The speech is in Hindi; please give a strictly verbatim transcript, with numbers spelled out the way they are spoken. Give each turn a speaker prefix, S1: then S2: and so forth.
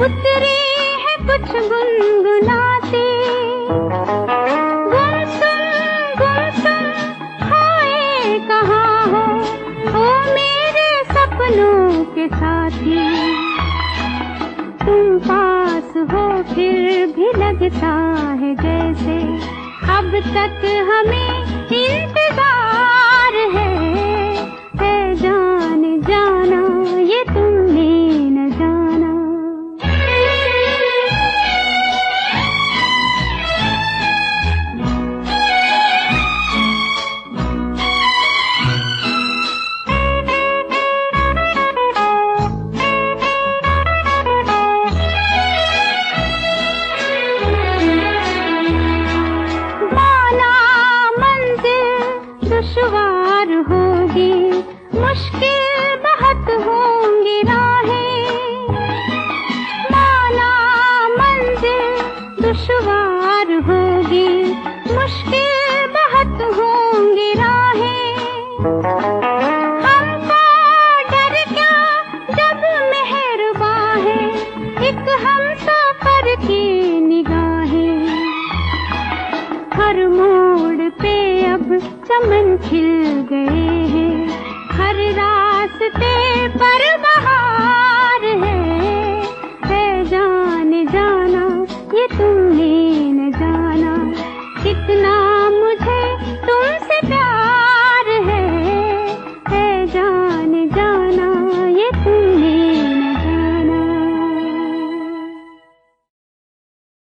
S1: उतरे हैं कुछ गुनगुनाते, गुमसुम गुमसुम खोए कहाँ हो, ओ मेरे सपनों के साथी। तुम पास हो फिर भी लगता है जैसे अब तक हमें इंतजार है, है जाने जाना ये तुमने न जाना। दुश्वार होगी, मुश्किल बहुत होंगी राहें, माना मंजिल दुश्वार होगी, मुश्किल बहुत होंगी राहें। हमको डर क्या जब मेहरबां है एक हम सफर की निगाहें। हर मोड़ पे अब चमन खिल गए